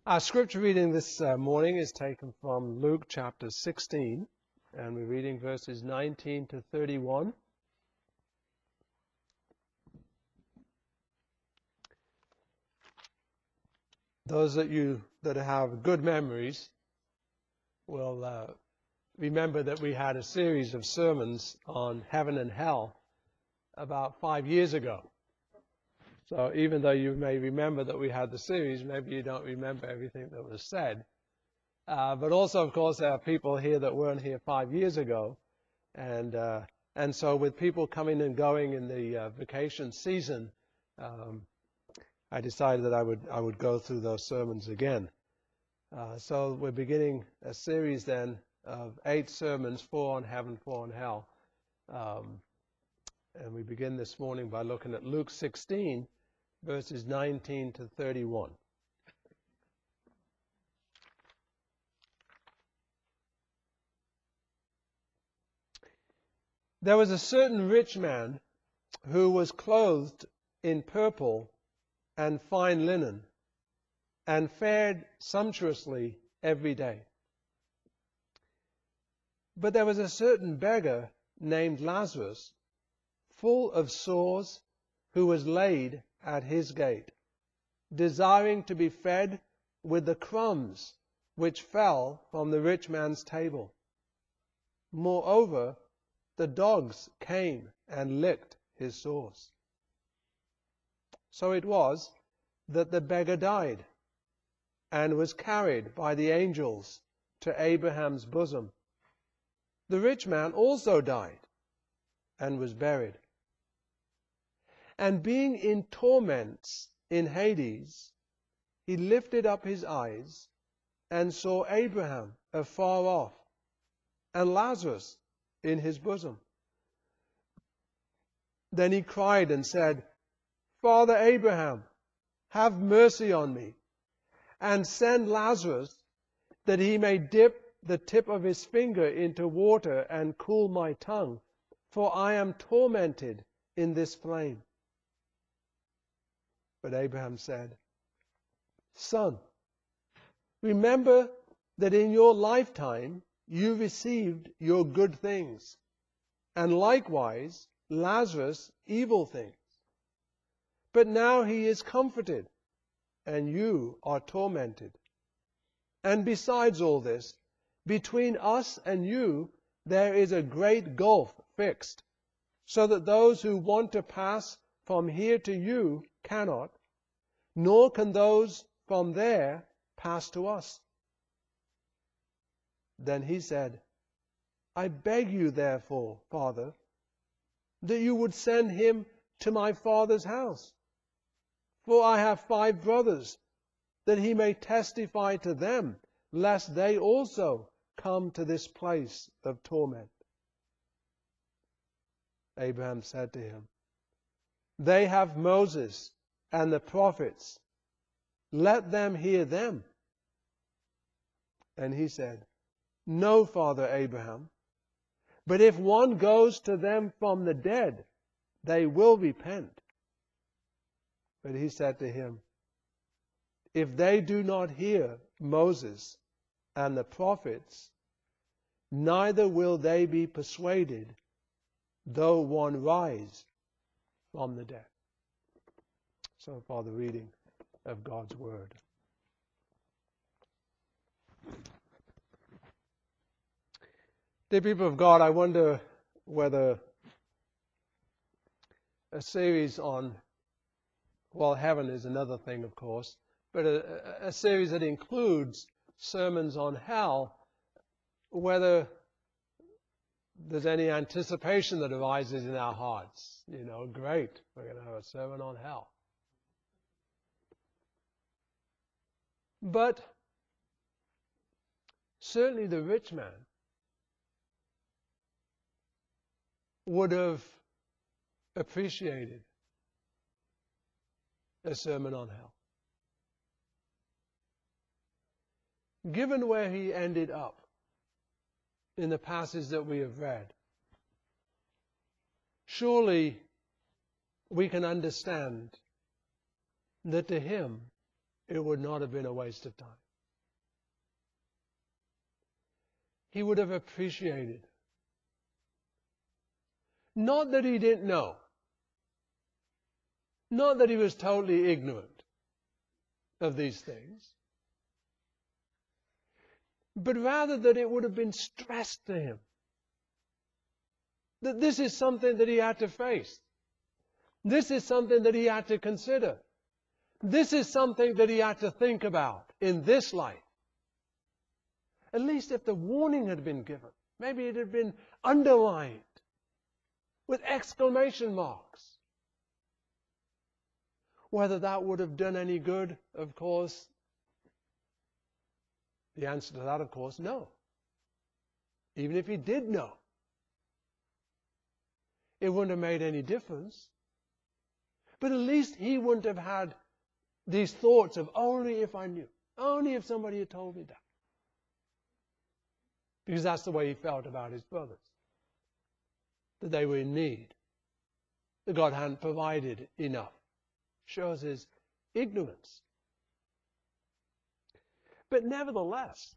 Our scripture reading this morning is taken from Luke chapter 16, and we're reading verses 19 to 31. Those of you that have good memories will remember that we had a series of sermons on heaven and hell about 5 years ago. So even though you may remember that we had the series, maybe you don't remember everything that was said. But also, of course, there are people here that weren't here 5 years ago. And so with people coming and going in the vacation season, I decided that I would go through those sermons again. So we're beginning a series then of 8 sermons, 4 on heaven, 4 on hell. And we begin this morning by looking at Luke 16, verses 19 to 31. There was a certain rich man who was clothed in purple and fine linen, and fared sumptuously every day. But there was a certain beggar named Lazarus, full of sores, who was laid at his gate, desiring to be fed with the crumbs which fell from the rich man's table. Moreover, the dogs came and licked his sores. So it was that the beggar died, and was carried by the angels to Abraham's bosom. The rich man also died, and was buried. And being in torments in Hades, he lifted up his eyes, and saw Abraham afar off, and Lazarus in his bosom. Then he cried and said, Father Abraham, have mercy on me, and send Lazarus, that he may dip the tip of his finger into water and cool my tongue, for I am tormented in this flame. But Abraham said, Son, remember that in your lifetime you received your good things, and likewise Lazarus evil things. But now he is comforted, and you are tormented. And besides all this, between us and you there is a great gulf fixed, so that those who want to pass from here to you cannot, nor can those from there pass to us. Then he said, I beg you therefore, Father, that you would send him to my father's house. For I have 5 brothers, that he may testify to them, lest they also come to this place of torment. Abraham said to him, They have Moses and the prophets. Let them hear them. And he said, No, Father Abraham, but if one goes to them from the dead, they will repent. But he said to him, If they do not hear Moses and the prophets, neither will they be persuaded, though one rise from the dead. So far the reading of God's Word. Dear people of God, I wonder whether a series on, well, heaven is another thing, of course, but a series that includes sermons on hell, whether there's any anticipation that arises in our hearts. You know, great, we're going to have a sermon on hell. But certainly the rich man would have appreciated a sermon on hell. Given where he ended up in the passage that we have read, surely we can understand that to him it would not have been a waste of time. He would have appreciated. Not that he didn't know. Not that he was totally ignorant of these things. But rather that it would have been stressed to him. That this is something that he had to face. This is something that he had to consider. This is something that he had to think about in this life. At least if the warning had been given, maybe it had been underlined with exclamation marks. Whether that would have done any good, of course, the answer to that, of course, no. Even if he did know, it wouldn't have made any difference. But at least he wouldn't have had these thoughts of only if I knew, only if somebody had told me that. Because that's the way he felt about his brothers. That they were in need. That God hadn't provided enough. Shows his ignorance. But nevertheless,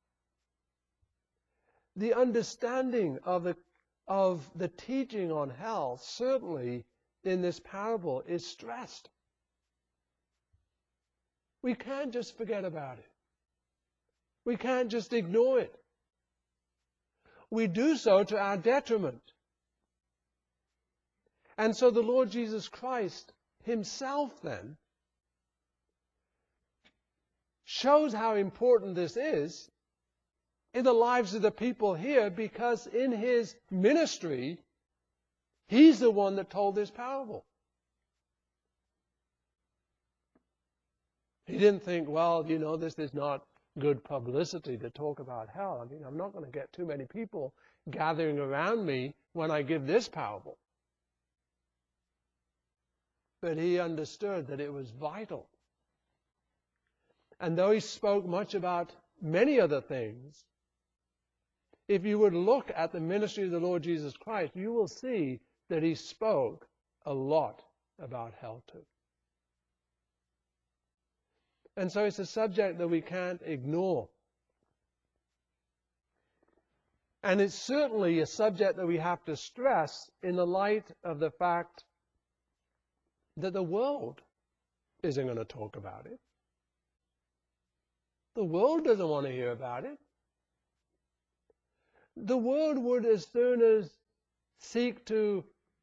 the understanding of the teaching on hell certainly in this parable is stressed. We can't just forget about it. We can't just ignore it. We do so to our detriment. And so the Lord Jesus Christ himself then shows how important this is in the lives of the people here, because in his ministry, he's the one that told this parable. He didn't think, well, this is not good publicity to talk about hell. I mean, I'm not going to get too many people gathering around me when I give this parable. But he understood that it was vital. And though he spoke much about many other things, if you would look at the ministry of the Lord Jesus Christ, you will see that he spoke a lot about hell too. And so it's a subject that we can't ignore. And it's certainly a subject that we have to stress in the light of the fact that the world isn't going to talk about it. The world doesn't want to hear about it. The world would as soon as seek to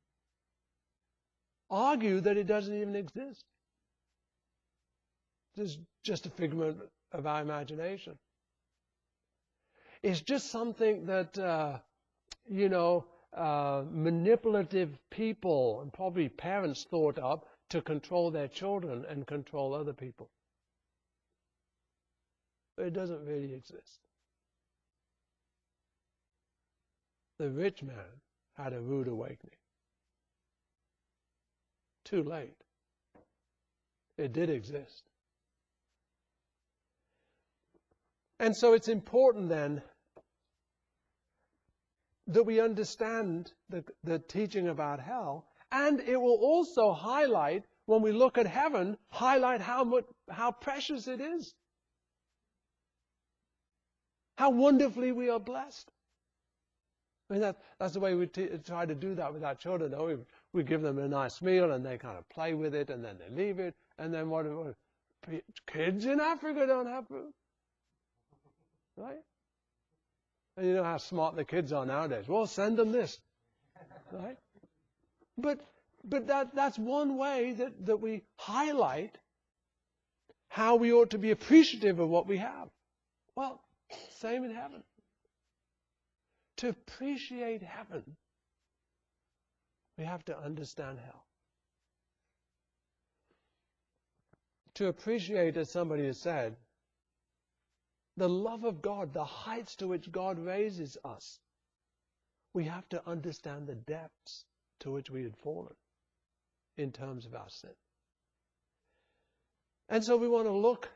argue that it doesn't even exist. It's just a figment of our imagination. It's just something that, manipulative people and probably parents thought up to control their children and control other people. But it doesn't really exist. The rich man had a rude awakening. Too late. It did exist. And so it's important then that we understand the teaching about hell, and it will also highlight, when we look at heaven, highlight how precious it is. How wonderfully we are blessed. I mean, that's the way we try to do that with our children. Though. We give them a nice meal and they kind of play with it and then they leave it. And then what kids in Africa don't have food. Right? And you know how smart the kids are nowadays. Well, send them this. Right? But that's one way that we highlight how we ought to be appreciative of what we have. Well, same in heaven. To appreciate heaven, we have to understand hell. To appreciate, as somebody has said, the love of God, the heights to which God raises us, we have to understand the depths to which we had fallen in terms of our sin. And so we want to look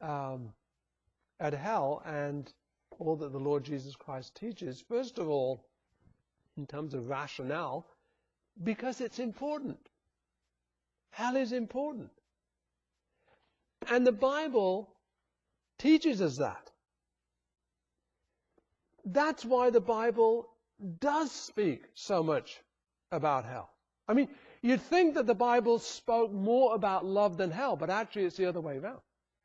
at hell and all that the Lord Jesus Christ teaches, first of all, in terms of rationale, because it's important. Hell is important. And the Bible teaches us that. That's why the Bible does speak so much about hell. I mean, you'd think that the Bible spoke more about love than hell, but actually it's the other way around.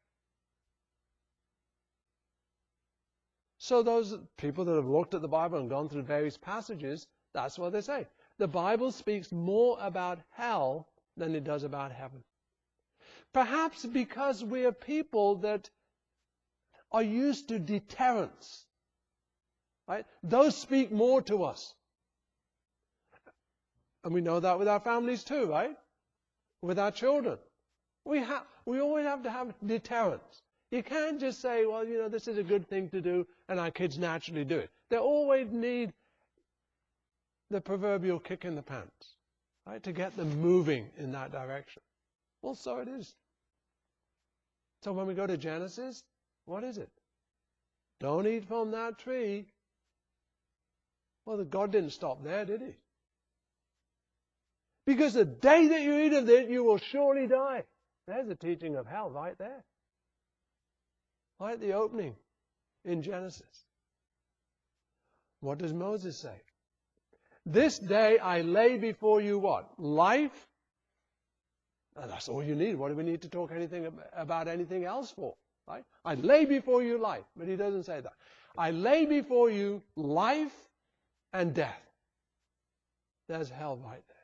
So those people that have looked at the Bible and gone through various passages, that's what they say. The Bible speaks more about hell than it does about heaven. Perhaps because we are people that are used to deterrence. Right? Those speak more to us. And we know that with our families too, right? With our children. We always have to have deterrence. You can't just say, well, this is a good thing to do, and our kids naturally do it. They always need the proverbial kick in the pants, right, to get them moving in that direction. Well, so it is. So when we go to Genesis, what is it? Don't eat from that tree. Well, God didn't stop there, did he? Because the day that you eat of it, you will surely die. There's the teaching of hell right there. Right at the opening in Genesis. What does Moses say? This day I lay before you what? Life? And that's all you need. What do we need to talk about anything else for? Right? I lay before you life. But he doesn't say that. I lay before you life and death. There's hell right there.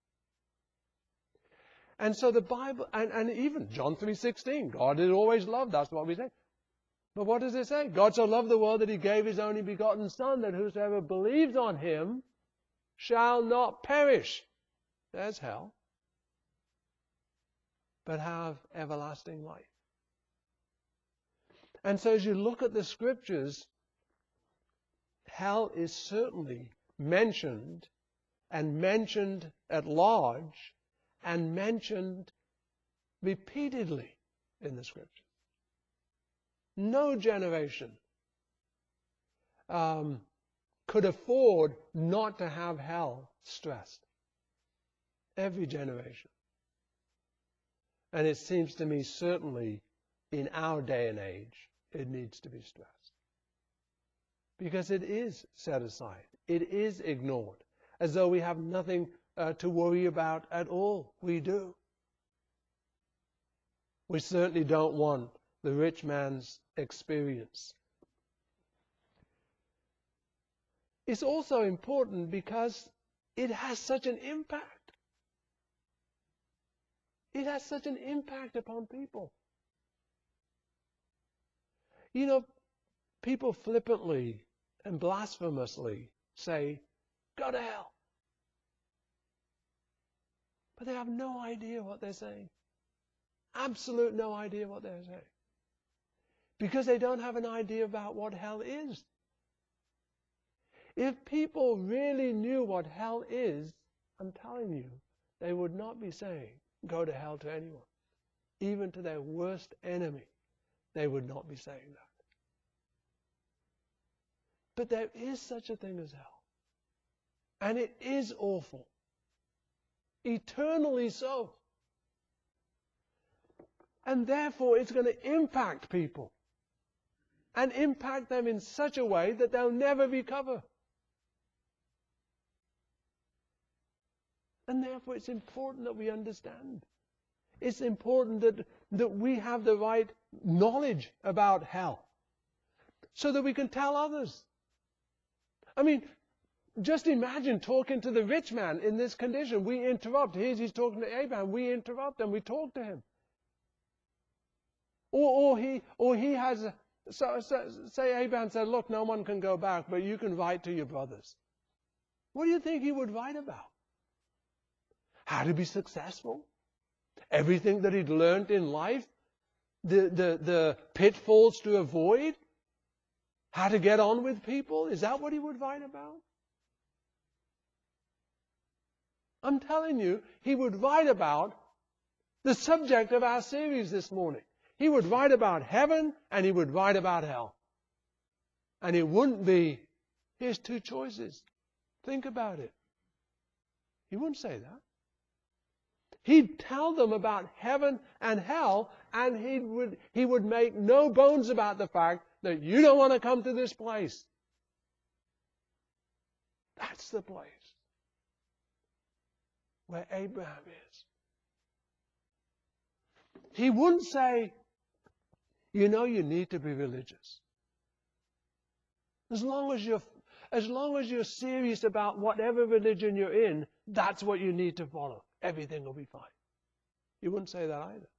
And so the Bible, and even John 3:16, God is always love. That's what we say. But what does it say? God so loved the world that he gave his only begotten Son, that whosoever believes on him shall not perish. There's hell. But have everlasting life. And so as you look at the Scriptures, hell is certainly mentioned, and mentioned at large, and mentioned repeatedly in the Scriptures. No generation could afford not to have hell stressed. Every generation. And it seems to me certainly in our day and age, it needs to be stressed. Because it is set aside. It is ignored. As though we have nothing to worry about at all. We do. We certainly don't want the rich man's experience. It's also important because it has such an impact. It has such an impact upon people. People flippantly and blasphemously say, go to hell. But they have no idea what they're saying. Absolute no idea what they're saying. Because they don't have an idea about what hell is. If people really knew what hell is, I'm telling you, they would not be saying, go to hell to anyone. Even to their worst enemy, they would not be saying that. But there is such a thing as hell. And it is awful. Eternally so. And therefore it's going to impact people. And impact them in such a way that they'll never recover. And therefore it's important that we understand. It's important that we have the right knowledge about hell. So that we can tell others. I mean, just imagine talking to the rich man in this condition. We interrupt. He's talking to Abraham. We interrupt and we talk to him. Or he has, say Abraham said, look, no one can go back, but you can write to your brothers. What do you think he would write about? How to be successful? Everything that he'd learned in life? The pitfalls to avoid? How to get on with people? Is that what he would write about? I'm telling you, he would write about the subject of our series this morning. He would write about heaven and he would write about hell. And it wouldn't be, here's two choices. Think about it. He wouldn't say that. He'd tell them about heaven and hell And he would make no bones about the fact that you don't want to come to this place. That's the place where Abraham is. He wouldn't say, you know, you need to be religious. As long as you're serious about whatever religion you're in, that's what you need to follow. Everything will be fine. He wouldn't say that either.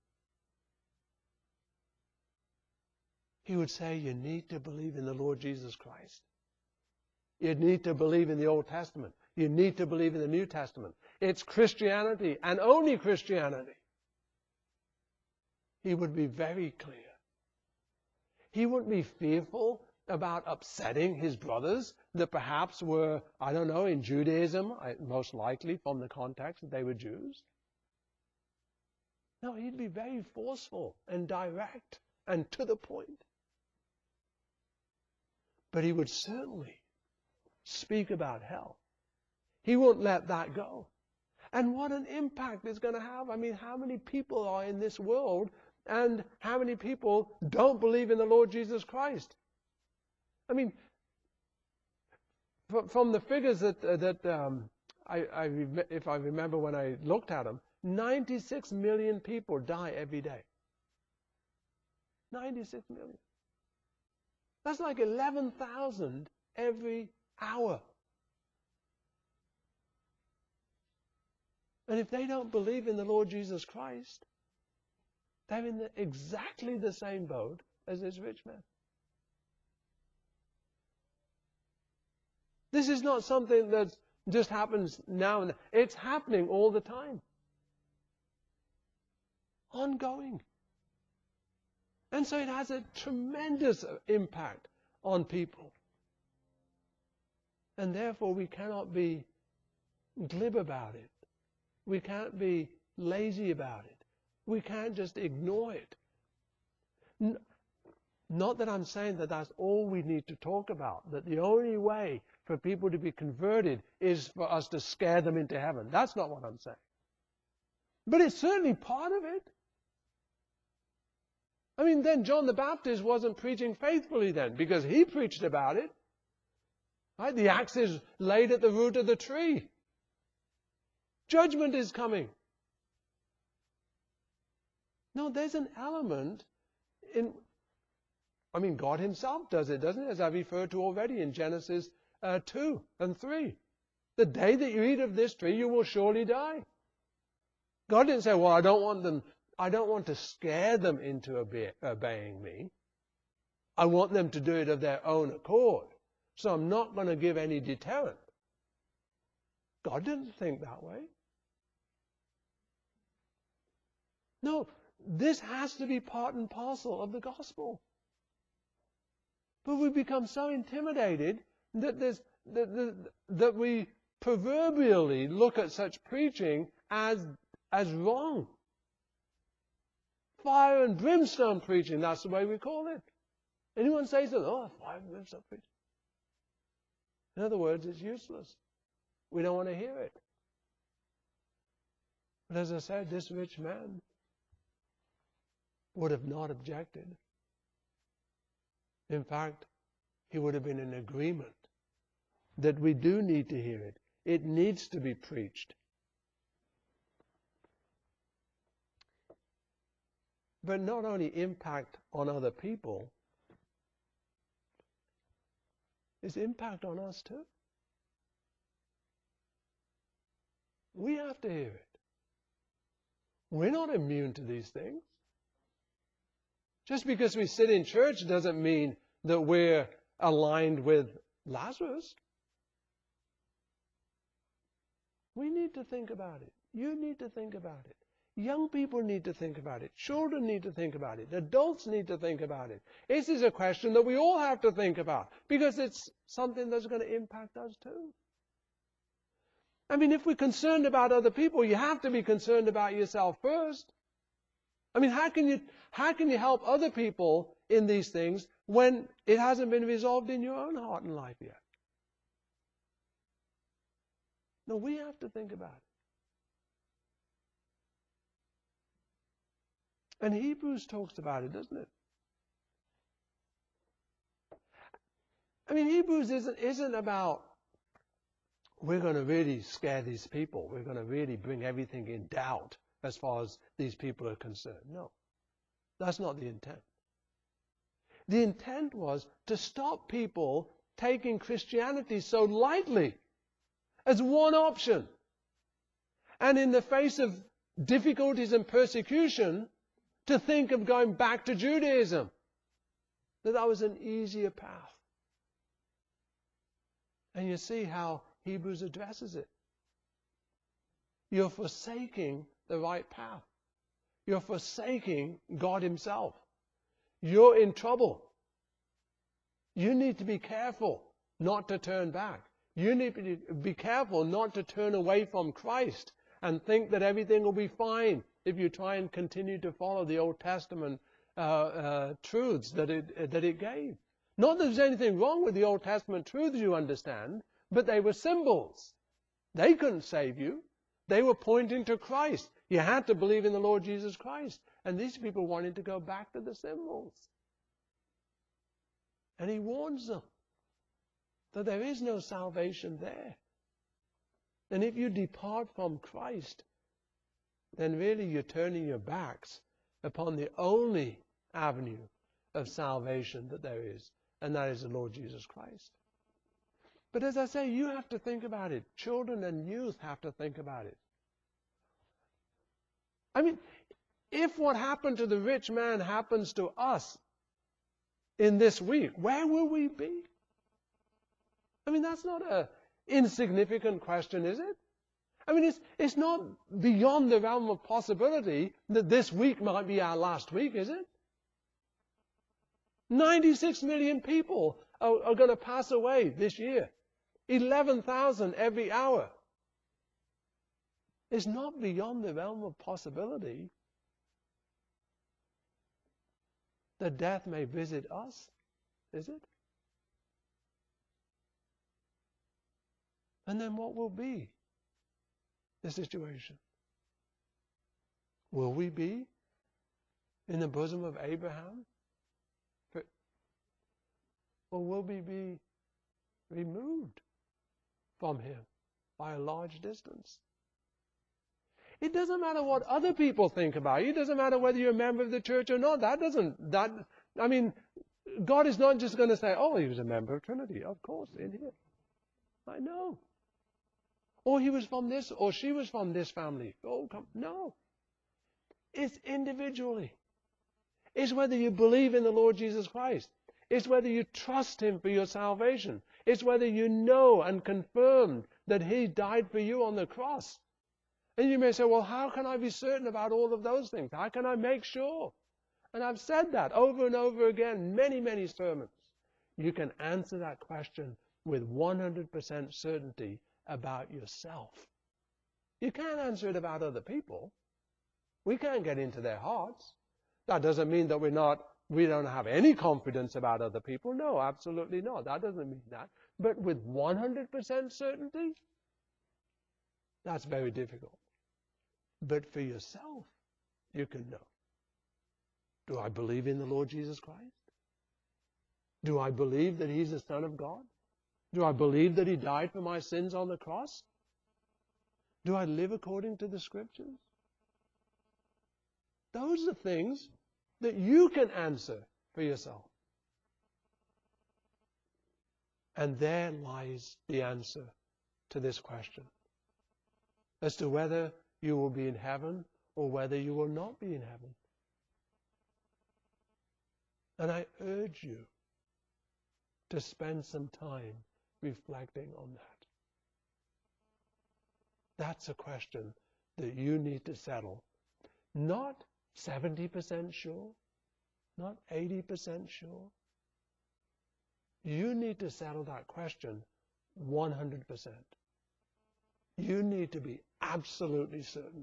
He would say you need to believe in the Lord Jesus Christ. You need to believe in the Old Testament. You need to believe in the New Testament. It's Christianity and only Christianity. He would be very clear. He wouldn't be fearful about upsetting his brothers that perhaps were, I don't know, in Judaism, most likely from the context that they were Jews. No, he'd be very forceful and direct and to the point. But he would certainly speak about hell. He won't let that go. And what an impact it's going to have. I mean, how many people are in this world and how many people don't believe in the Lord Jesus Christ? I mean, from the figures that if I remember when I looked at them, 96 million people die every day. 96 million. That's like 11,000 every hour. And if they don't believe in the Lord Jesus Christ, they're in exactly the same boat as this rich man. This is not something that just happens now and then. It's happening all the time. Ongoing. And so it has a tremendous impact on people. And therefore we cannot be glib about it. We can't be lazy about it. We can't just ignore it. Not that I'm saying that that's all we need to talk about, that the only way for people to be converted is for us to scare them into heaven. That's not what I'm saying. But it's certainly part of it. I mean, then John the Baptist wasn't preaching faithfully then, because he preached about it. Right? The axe is laid at the root of the tree. Judgment is coming. No, there's an element in, I mean, God himself does it, doesn't he? As I referred to already in Genesis 2 and 3. The day that you eat of this tree, you will surely die. God didn't say, well, I don't want to scare them into obeying me. I want them to do it of their own accord. So I'm not going to give any deterrent. God didn't think that way. No, this has to be part and parcel of the gospel. But we become so intimidated that we proverbially look at such preaching as wrong. Fire and brimstone preaching, that's the way we call it. Anyone says that, oh, fire and brimstone preaching. In other words, it's useless. We don't want to hear it. But as I said, this rich man would have not objected. In fact, he would have been in agreement that we do need to hear it. It needs to be preached. But not only impact on other people, it's impact on us too. We have to hear it. We're not immune to these things. Just because we sit in church doesn't mean that we're aligned with Lazarus. We need to think about it. You need to think about it. Young people need to think about it. Children need to think about it. Adults need to think about it. This is a question that we all have to think about because it's something that's going to impact us too. I mean, if we're concerned about other people, you have to be concerned about yourself first. I mean, how can you help other people in these things when it hasn't been resolved in your own heart and life yet? No, we have to think about it. And Hebrews talks about it, doesn't it? I mean, Hebrews isn't about we're going to really scare these people. We're going to really bring everything in doubt as far as these people are concerned. No, that's not the intent. The intent was to stop people taking Christianity so lightly as one option. And in the face of difficulties and persecution, to think of going back to Judaism. That was an easier path. And you see how Hebrews addresses it. You're forsaking the right path. You're forsaking God Himself. You're in trouble. You need to be careful not to turn back. You need to be careful not to turn away from Christ and think that everything will be fine if you try and continue to follow the Old Testament truths that it gave. Not that there's anything wrong with the Old Testament truths, you understand, but they were symbols. They couldn't save you. They were pointing to Christ. You had to believe in the Lord Jesus Christ. And these people wanted to go back to the symbols. And He warns them that there is no salvation there. And if you depart from Christ, then really you're turning your backs upon the only avenue of salvation that there is, and that is the Lord Jesus Christ. But as I say, you have to think about it. Children and youth have to think about it. I mean, if what happened to the rich man happens to us in this week, where will we be? I mean, that's not an insignificant question, is it? I mean, it's not beyond the realm of possibility that this week might be our last week, is it? 96 million people are going to pass away this year. 11,000 every hour. It's not beyond the realm of possibility that death may visit us, is it? And then what will be the situation? Will we be in the bosom of Abraham? Or will we be removed from him by a large distance? It doesn't matter what other people think about you. It doesn't matter whether you're a member of the church or not. I mean, God is not just going to say, oh, he was a member of Trinity. Of course, in here. I know. Or he was from this, or she was from this family. Oh, come. No. It's individually. It's whether you believe in the Lord Jesus Christ. It's whether you trust Him for your salvation. It's whether you know and confirm that He died for you on the cross. And you may say, well, how can I be certain about all of those things? How can I make sure? And I've said that over and over again, many, many sermons. You can answer that question with 100% certainty about yourself. You can't answer it about other people. We can't get into their hearts. That doesn't mean that we don't have any confidence about other people. No, absolutely not. That doesn't mean that. But with 100% certainty, that's very difficult. But for yourself, you can know. Do I believe in the Lord Jesus Christ? Do I believe that He's the Son of God? Do I believe that He died for my sins on the cross? Do I live according to the Scriptures? Those are things that you can answer for yourself. And there lies the answer to this question as to whether you will be in heaven or whether you will not be in heaven. And I urge you to spend some time reflecting on that. That's a question that you need to settle. Not 70% sure, not 80% sure. You need to settle that question 100%. You need to be absolutely certain.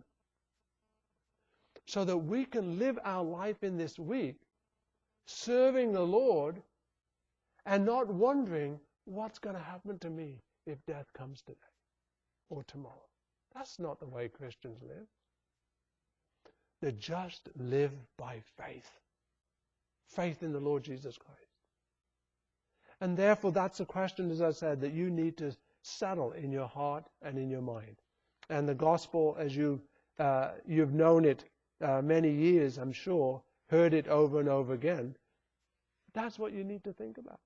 So that we can live our life in this week serving the Lord and not wondering what's going to happen to me if death comes today or tomorrow. That's not the way Christians live. The just live by faith. Faith in the Lord Jesus Christ. And therefore, that's a question, as I said, that you need to settle in your heart and in your mind. And the gospel, as you've known it many years, I'm sure, heard it over and over again, that's what you need to think about.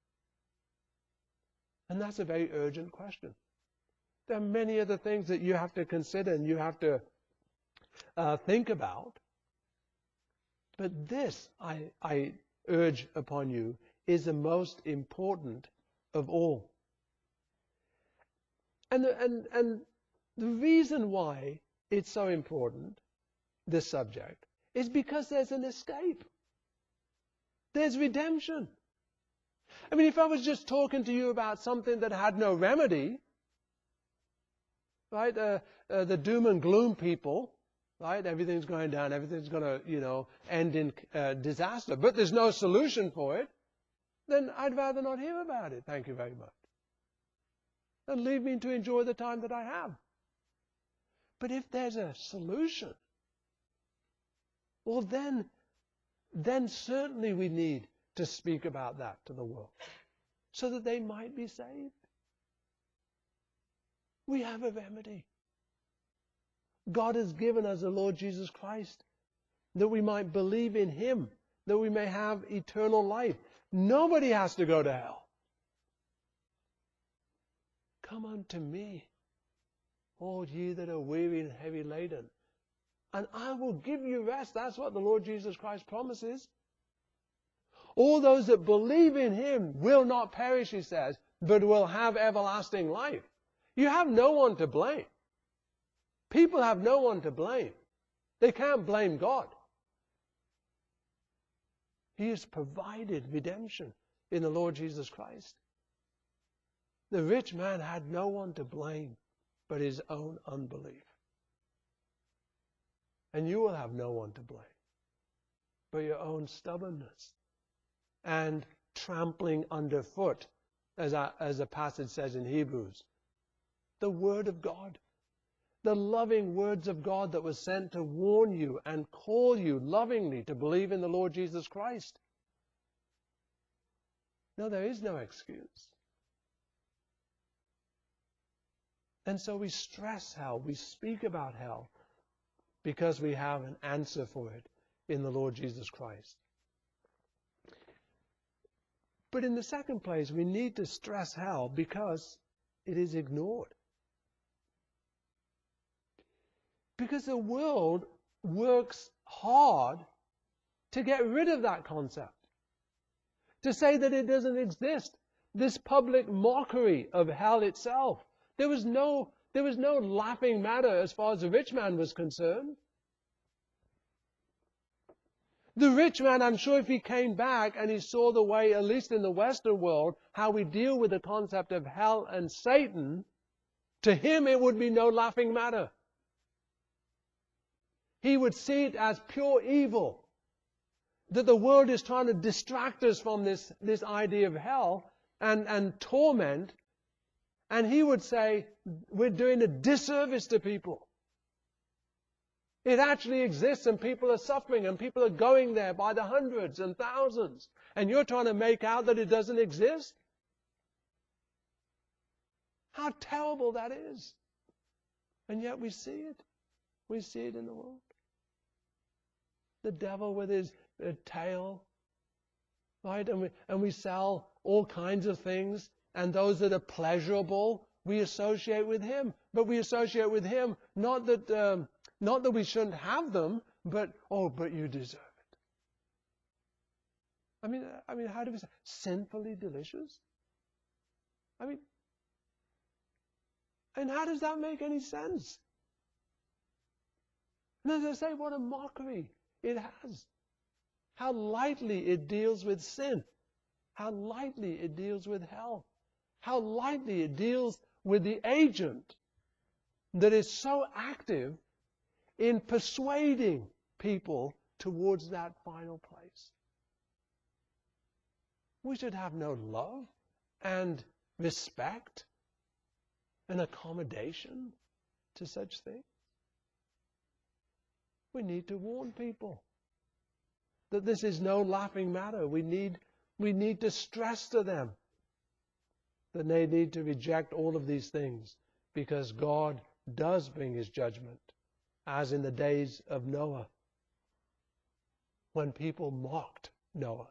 And that's a very urgent question. There are many other things that you have to consider and you have to think about. But this, I urge upon you, is the most important of all. And the reason why it's so important, this subject, is because there's an escape. There's redemption. I mean, if I was just talking to you about something that had no remedy, right? The doom and gloom people, right? Everything's going down, everything's going to, end in disaster, but there's no solution for it, then I'd rather not hear about it. Thank you very much. And leave me to enjoy the time that I have. But if there's a solution, well, then certainly we need to speak about that to the world so that they might be saved. We have a remedy. God has given us the Lord Jesus Christ that we might believe in Him, that we may have eternal life. Nobody has to go to hell. Come unto me, all ye that are weary and heavy laden, and I will give you rest. That's what the Lord Jesus Christ promises. All those that believe in Him will not perish, He says, but will have everlasting life. You have no one to blame. People have no one to blame. They can't blame God. He has provided redemption in the Lord Jesus Christ. The rich man had no one to blame but his own unbelief. And you will have no one to blame but your own stubbornness and trampling underfoot, as the passage says in Hebrews, the Word of God, the loving words of God that was sent to warn you and call you lovingly to believe in the Lord Jesus Christ. No, there is no excuse. And so we stress hell, we speak about hell, because we have an answer for it in the Lord Jesus Christ. But in the second place, we need to stress hell because it is ignored. Because the world works hard to get rid of that concept, to say that it doesn't exist. This public mockery of hell itself. There was no laughing matter as far as the rich man was concerned. The rich man, I'm sure if he came back and he saw the way, at least in the Western world, how we deal with the concept of hell and Satan, to him it would be no laughing matter. He would see it as pure evil, that the world is trying to distract us from this idea of hell and torment. And he would say, we're doing a disservice to people. It actually exists and people are suffering and people are going there by the hundreds and thousands. And you're trying to make out that it doesn't exist? How terrible that is. And yet we see it. We see it in the world. The devil with his tail, right? And we sell all kinds of things. And those that are pleasurable, we associate with him. But we associate with him not that we shouldn't have them, but you deserve it. I mean, how do we say sinfully delicious? And how does that make any sense? And as I say, what a mockery it has. How lightly it deals with sin. How lightly it deals with hell. How lightly it deals with the agent that is so active in persuading people towards that final place. We should have no love and respect and accommodation to such things. We need to warn people that this is no laughing matter. We need to stress to them that they need to reject all of these things, because God does bring his judgment, as in the days of Noah, when people mocked Noah.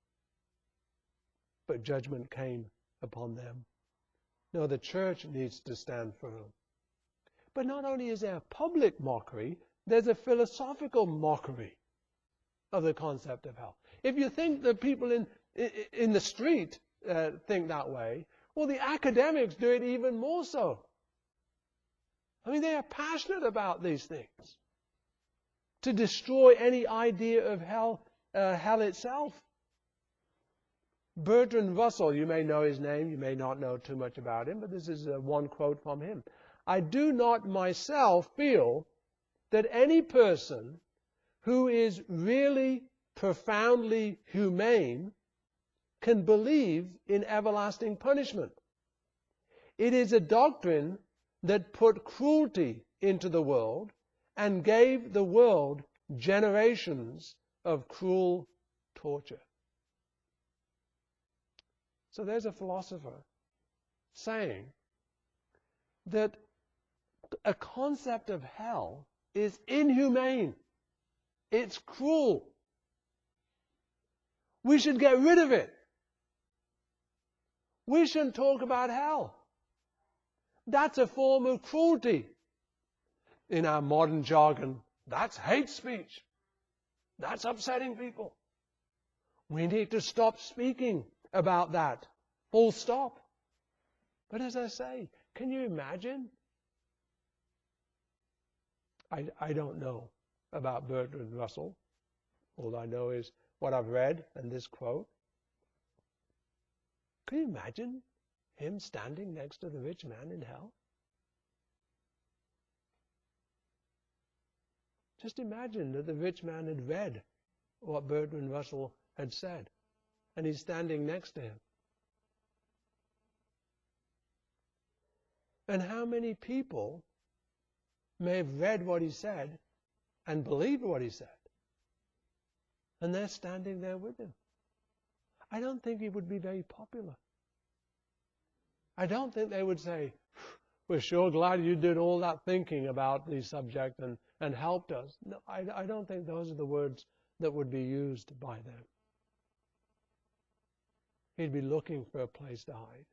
But judgment came upon them. No, the church needs to stand firm. But not only is there a public mockery, there's a philosophical mockery of the concept of hell. If you think that people in the street think that way, well, the academics do it even more so. I mean, they are passionate about these things, to destroy any idea of hell itself. Bertrand Russell, you may know his name, you may not know too much about him, but this is one quote from him. I do not myself feel that any person who is really profoundly humane can believe in everlasting punishment. It is a doctrine that put cruelty into the world and gave the world generations of cruel torture. So there's a philosopher saying that a concept of hell is inhumane. It's cruel. We should get rid of it. We shouldn't talk about hell. That's a form of cruelty. In our modern jargon, that's hate speech. That's upsetting people. We need to stop speaking about that. Full stop. But as I say, can you imagine? I don't know about Bertrand Russell. All I know is what I've read and this quote. Can you imagine him standing next to the rich man in hell? Just imagine that the rich man had read what Bertrand Russell had said, and he's standing next to him. And how many people may have read what he said and believed what he said, and they're standing there with him? I don't think he would be very popular. I don't think they would say, we're sure glad you did all that thinking about the subject and helped us. No, I don't think those are the words that would be used by them. He'd be looking for a place to hide.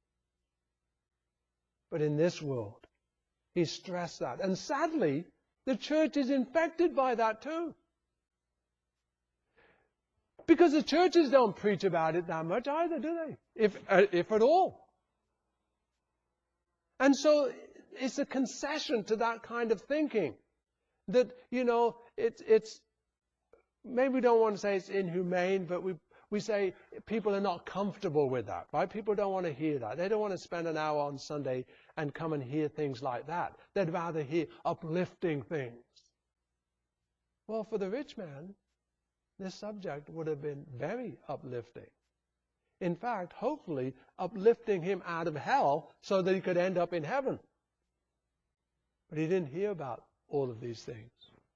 But in this world, he stressed that. And sadly, the church is infected by that too. Because the churches don't preach about it that much either, do they? If at all. And so it's a concession to that kind of thinking. That, it's maybe we don't want to say it's inhumane, but we say people are not comfortable with that, right? People don't want to hear that. They don't want to spend an hour on Sunday and come and hear things like that. They'd rather hear uplifting things. Well, for the rich man, this subject would have been very uplifting. In fact, hopefully uplifting him out of hell so that he could end up in heaven. But he didn't hear about all of these things.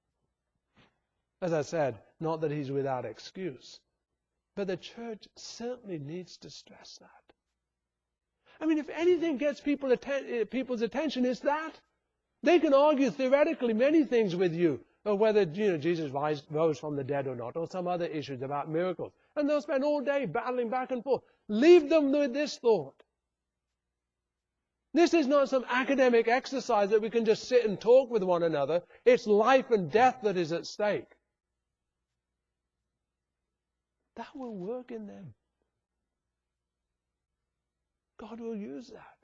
As I said, not that he's without excuse. But the church certainly needs to stress that. I mean, if anything gets people's attention, it's that. They can argue theoretically many things with you, or whether Jesus rose from the dead or not, or some other issues about miracles. And they'll spend all day battling back and forth. Leave them with this thought. This is not some academic exercise that we can just sit and talk with one another. It's life and death that is at stake. That will work in them. God will use that.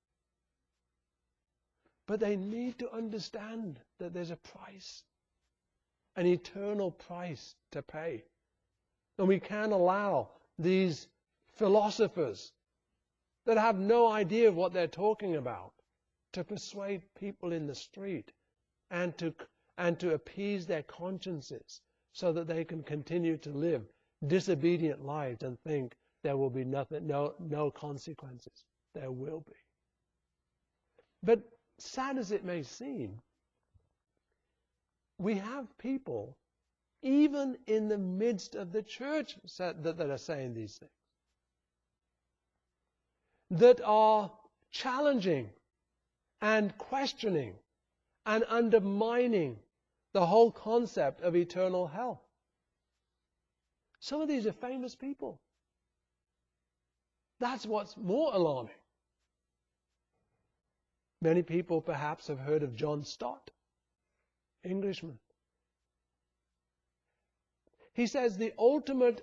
But they need to understand that there's a price, an eternal price to pay. And we can't allow these philosophers that have no idea of what they're talking about to persuade people in the street and to appease their consciences so that they can continue to live disobedient lives and think there will be no consequences. There will be. But sad as it may seem, we have people, even in the midst of the church, that are saying these things, that are challenging and questioning and undermining the whole concept of eternal hell. Some of these are famous people. That's what's more alarming. Many people perhaps have heard of John Stott, Englishman. He says the ultimate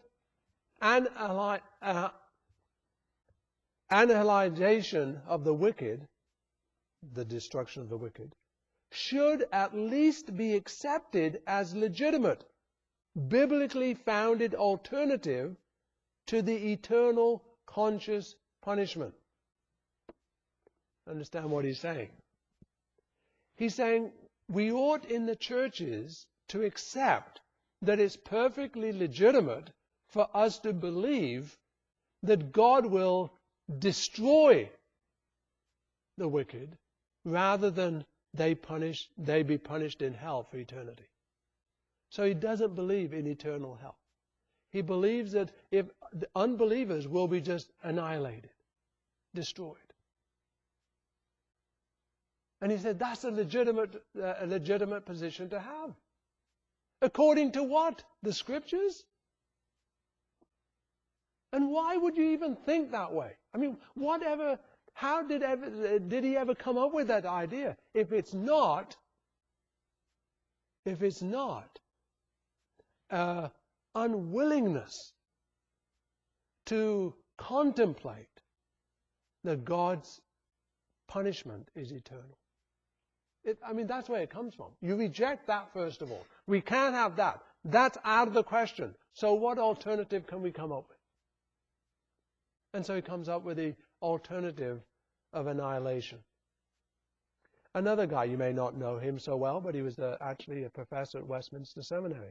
annihilation of the wicked, the destruction of the wicked, should at least be accepted as legitimate, biblically founded alternative to the eternal conscious punishment. Understand what he's saying? He's saying we ought in the churches to accept that it's perfectly legitimate for us to believe that God will destroy the wicked rather than they be punished in hell for eternity. So he doesn't believe in eternal hell. He believes that if the unbelievers will be just annihilated, destroyed. And he said that's a legitimate position to have. According to what? The Scriptures? And why would you even think that way? I mean, how did he ever come up with that idea? If it's not unwillingness to contemplate that God's punishment is eternal. That's where it comes from. You reject that first of all. We can't have that. That's out of the question. So what alternative can we come up with? And so he comes up with the alternative of annihilation. Another guy, you may not know him so well, but he was actually a professor at Westminster Seminary.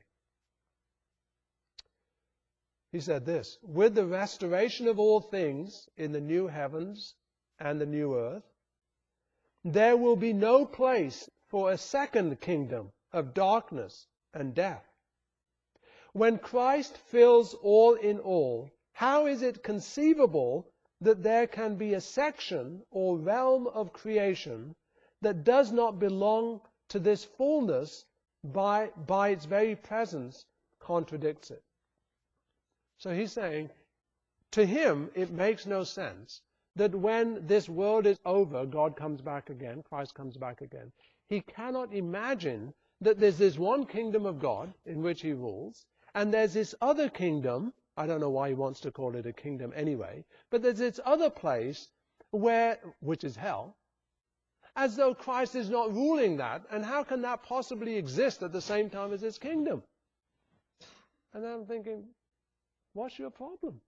He said this: with the restoration of all things in the new heavens and the new earth, there will be no place for a second kingdom of darkness and death. When Christ fills all in all, how is it conceivable that there can be a section or realm of creation that does not belong to this fullness by its very presence contradicts it? So he's saying, to him, it makes no sense that when this world is over, God comes back again, Christ comes back again. He cannot imagine that there's this one kingdom of God in which he rules, and there's this other kingdom, I don't know why he wants to call it a kingdom anyway, but there's this other place which is hell, as though Christ is not ruling that, and how can that possibly exist at the same time as his kingdom? And I'm thinking, what's your problem?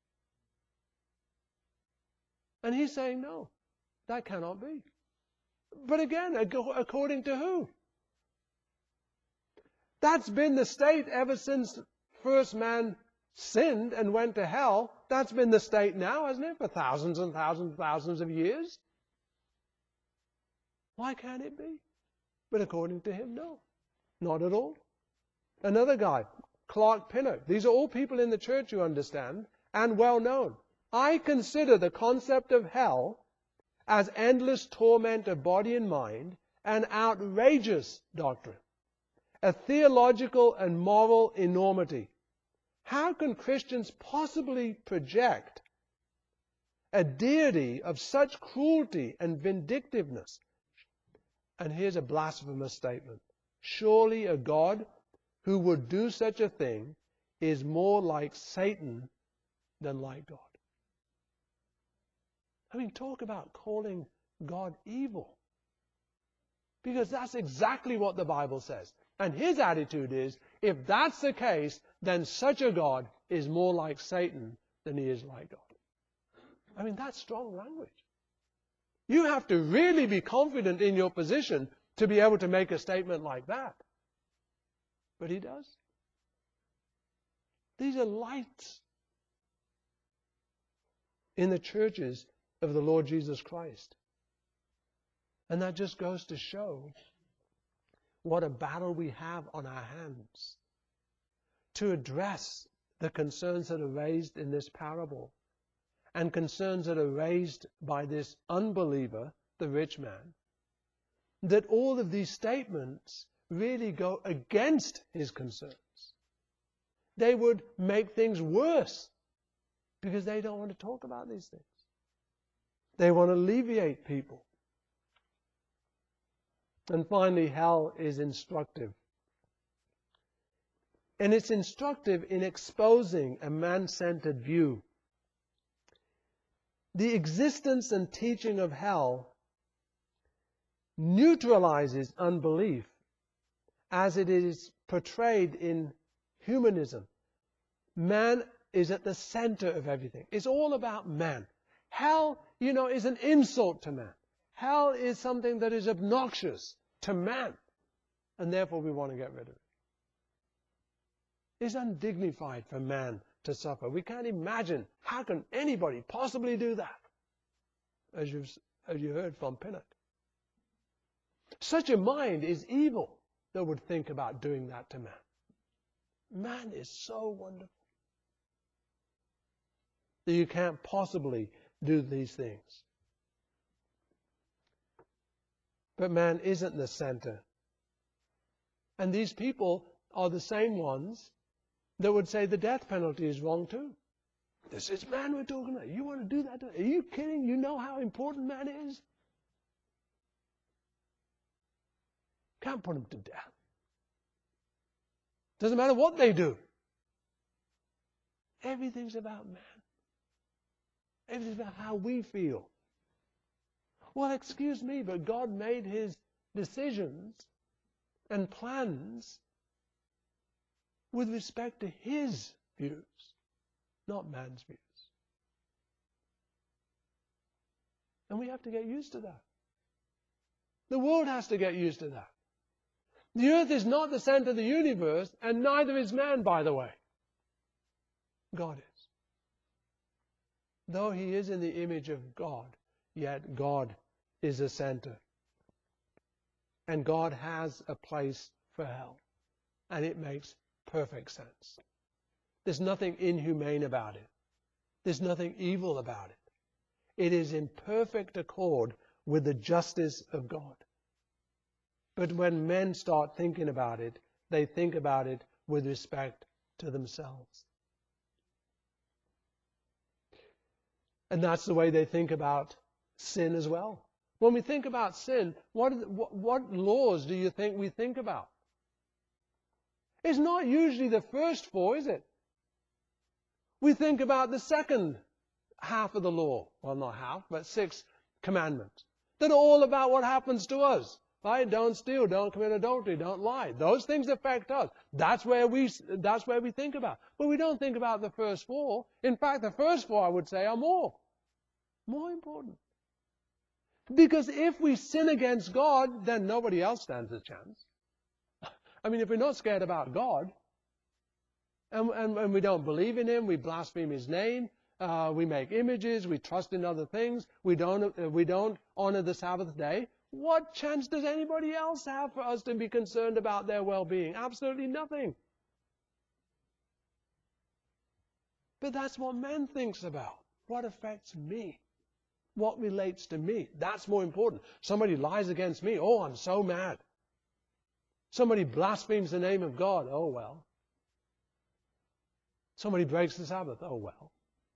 And he's saying, no, that cannot be. But again, according to who? That's been the state ever since first man sinned and went to hell. That's been the state now, hasn't it? For thousands and thousands and thousands of years. Why can't it be? But according to him, no. Not at all. Another guy, Clark Pinnock. These are all people in the church, you understand, and well known. I consider the concept of hell as endless torment of body and mind an outrageous doctrine, a theological and moral enormity. How can Christians possibly project a deity of such cruelty and vindictiveness? And here's a blasphemous statement. Surely a God who would do such a thing is more like Satan than like God. Talk about calling God evil. Because that's exactly what the Bible says. And his attitude is, if that's the case, then such a God is more like Satan than he is like God. That's strong language. You have to really be confident in your position to be able to make a statement like that. But he does. These are lights in the churches of the Lord Jesus Christ. And that just goes to show what a battle we have on our hands to address the concerns that are raised in this parable and concerns that are raised by this unbeliever, the rich man, that all of these statements really go against his concerns. They would make things worse because they don't want to talk about these things. They want to alleviate people. And finally, hell is instructive. And it's instructive in exposing a man-centered view. The existence and teaching of hell neutralizes unbelief as it is portrayed in humanism. Man is at the center of everything. It's all about man. Hell, is an insult to man. Hell is something that is obnoxious to man, and therefore we want to get rid of it. It's undignified for man to suffer. We can't imagine, how can anybody possibly do that? As you heard from Pinnock. Such a mind is evil that would think about doing that to man. Man is so wonderful that you can't possibly do these things. But man isn't the center. And these people are the same ones that would say the death penalty is wrong too. This is man we're talking about. You want to do that? Are you kidding? You know how important man is? Can't put him to death. Doesn't matter what they do. Everything's about man. Everything's about how we feel. Well, excuse me, but God made his decisions and plans with respect to his views, not man's views. And we have to get used to that. The world has to get used to that. The earth is not the center of the universe, and neither is man, by the way. God is. Though he is in the image of God, yet God is the center. And God has a place for hell. And it makes perfect sense. There's nothing inhumane about it. There's nothing evil about it. It is in perfect accord with the justice of God. But when men start thinking about it, they think about it with respect to themselves. And that's the way they think about sin as well. When we think about sin, what laws do you think we think about? It's not usually the first four, is it? We think about the second half of the law. Well, not half, but 6 commandments. That are all about what happens to us. Right? Don't steal, don't commit adultery, don't lie. Those things affect us. That's where we think about. But we don't think about the first 4. In fact, the first 4, I would say, are more important. Because if we sin against God, then nobody else stands a chance. I mean, if we're not scared about God, and we don't believe in him, we blaspheme his name, we make images, we trust in other things, we don't honor the Sabbath day, what chance does anybody else have for us to be concerned about their well-being? Absolutely nothing. But that's what man thinks about. What affects me? What relates to me? That's more important. Somebody lies against me. Oh, I'm so mad. Somebody blasphemes the name of God. Oh, well. Somebody breaks the Sabbath. Oh, well.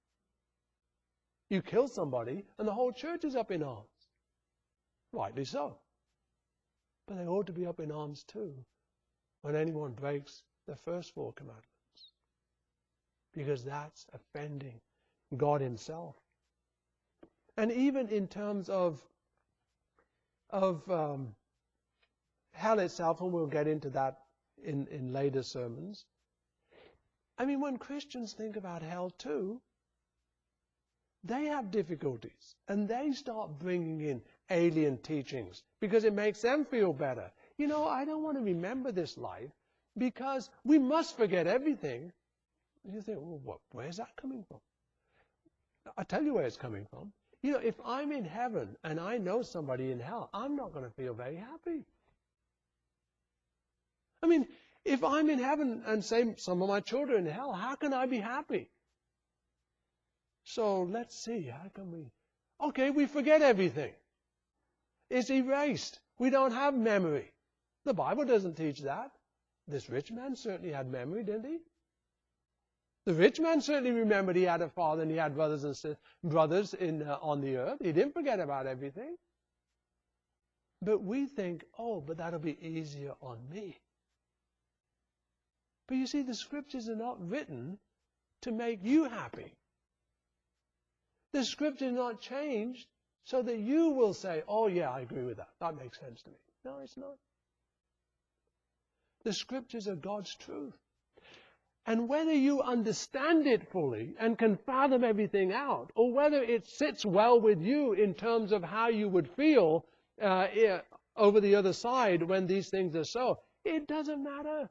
You kill somebody and the whole church is up in arms. Rightly so. But they ought to be up in arms too when anyone breaks the first 4 commandments. Because that's offending God himself. And even in terms of hell itself, and we'll get into that in later sermons. I mean, when Christians think about hell too, they have difficulties. And they start bringing in alien teachings because it makes them feel better. I don't want to remember this life because we must forget everything. And you think, well, where's that coming from? I'll tell you where it's coming from. If I'm in heaven and I know somebody in hell, I'm not going to feel very happy. I mean, if I'm in heaven and say some of my children in hell, how can I be happy? So let's see, how can we? Okay, we forget everything. It's erased. We don't have memory. The Bible doesn't teach that. This rich man certainly had memory, didn't he? The rich man certainly remembered he had a father and he had brothers and brothers on the earth. He didn't forget about everything. But we think, oh, but that'll be easier on me. But you see, the scriptures are not written to make you happy. The scripture is not changed so that you will say, oh yeah, I agree with that. That makes sense to me. No, it's not. The scriptures are God's truth. And whether you understand it fully and can fathom everything out, or whether it sits well with you in terms of how you would feel over the other side when these things are so, it doesn't matter.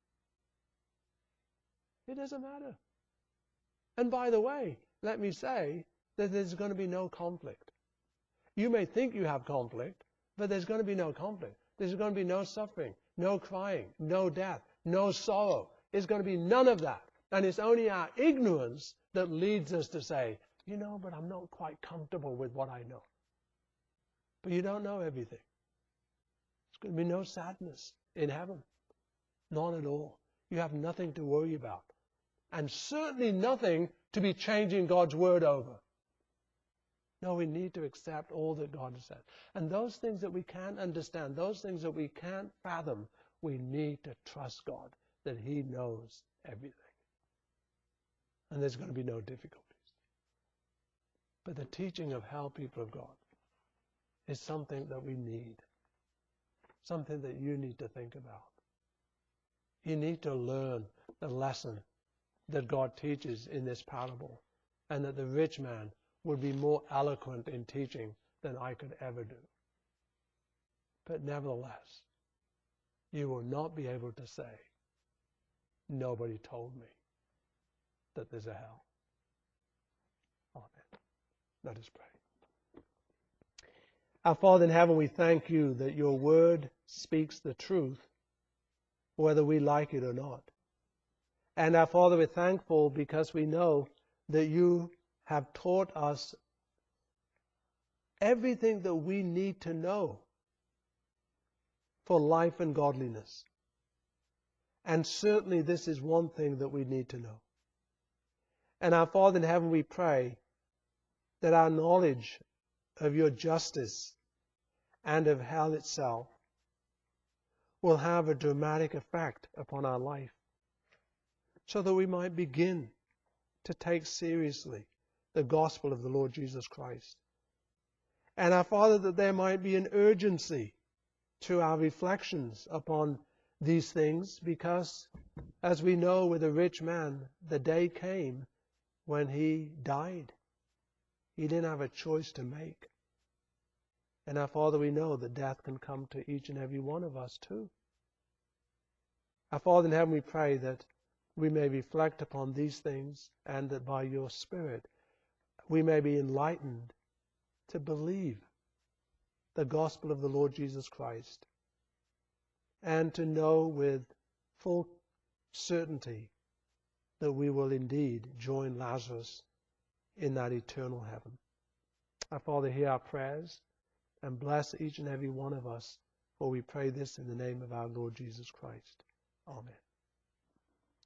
It doesn't matter. And by the way, let me say that there's going to be no conflict. You may think you have conflict, but there's going to be no conflict. There's going to be no suffering, no crying, no death, no sorrow. There's going to be none of that. And it's only our ignorance that leads us to say, you know, but I'm not quite comfortable with what I know. But you don't know everything. There's going to be no sadness in heaven. None at all. You have nothing to worry about. And certainly nothing to be changing God's word over. No, we need to accept all that God has said. And those things that we can't understand, those things that we can't fathom, we need to trust God that He knows everything. And there's going to be no difficulties. But the teaching of hell, people of God, is something that we need. Something that you need to think about. You need to learn the lesson that God teaches in this parable, and that the rich man would be more eloquent in teaching than I could ever do. But nevertheless, you will not be able to say, nobody told me that there's a hell. Amen. Let us pray. Our Father in heaven, we thank you that your word speaks the truth, whether we like it or not. And our Father, we're thankful because we know that you have taught us everything that we need to know for life and godliness. And certainly this is one thing that we need to know. And our Father in heaven, we pray that our knowledge of your justice and of hell itself will have a dramatic effect upon our life, so that we might begin to take seriously the gospel of the Lord Jesus Christ. And our Father, that there might be an urgency to our reflections upon these things, because, as we know with a rich man, the day came when he died. He didn't have a choice to make. And our Father, we know that death can come to each and every one of us too. Our Father in heaven, we pray that we may reflect upon these things, and that by your Spirit we may be enlightened to believe the gospel of the Lord Jesus Christ, and to know with full certainty that we will indeed join Lazarus in that eternal heaven. Our Father, hear our prayers and bless each and every one of us, for we pray this in the name of our Lord Jesus Christ. Amen.